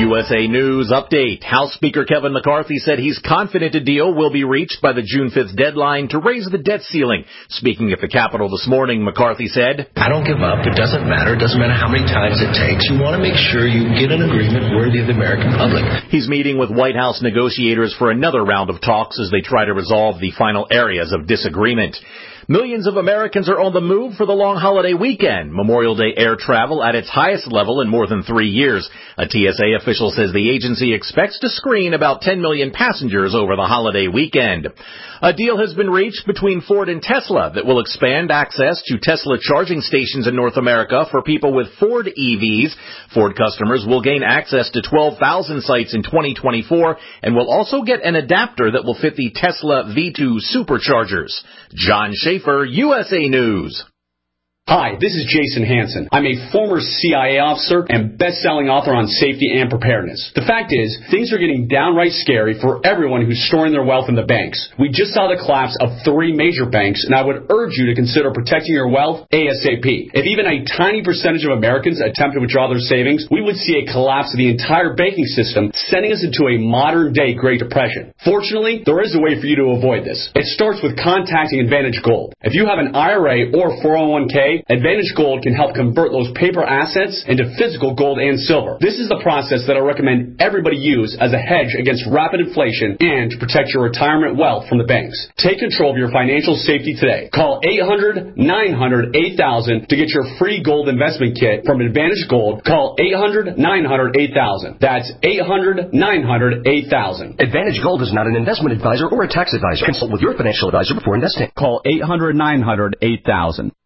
USA News update. House Speaker Kevin McCarthy said he's confident a deal will be reached by the June 5th deadline to raise the debt ceiling. Speaking at the Capitol this morning, McCarthy said, I don't give up. It doesn't matter. It doesn't matter how many times it takes. You want to make sure you get an agreement worthy of the American public. He's meeting with White House negotiators for another round of talks as they try to resolve the final areas of disagreement. Millions of Americans are on the move for the long holiday weekend. Memorial Day air travel at its highest level in more than 3 years. A TSA official says the agency expects to screen about 10 million passengers over the holiday weekend. A deal has been reached between Ford and Tesla that will expand access to Tesla charging stations in North America for people with Ford EVs. Ford customers will gain access to 12,000 sites in 2024 and will also get an adapter that will fit the Tesla V2 superchargers. John Schaefer, USA News. Hi, this is Jason Hansen. I'm a former CIA officer and best-selling author on safety and preparedness. The fact is, things are getting downright scary for everyone who's storing their wealth in the banks. We just saw the collapse of 3 major banks, and I would urge you to consider protecting your wealth ASAP. If even a tiny percentage of Americans attempt to withdraw their savings, we would see a collapse of the entire banking system, sending us into a modern-day Great Depression. Fortunately, there is a way for you to avoid this. It starts with contacting Advantage Gold. If you have an IRA or 401k, Advantage Gold can help convert those paper assets into physical gold and silver. This is the process that I recommend everybody use as a hedge against rapid inflation and to protect your retirement wealth from the banks. Take control of your financial safety today. Call 800-900-8000 to get your free gold investment kit from Advantage Gold. Call 800-900-8000. That's 800-900-8000. Advantage Gold is not an investment advisor or a tax advisor. Consult with your financial advisor before investing. Call 800-900-8000.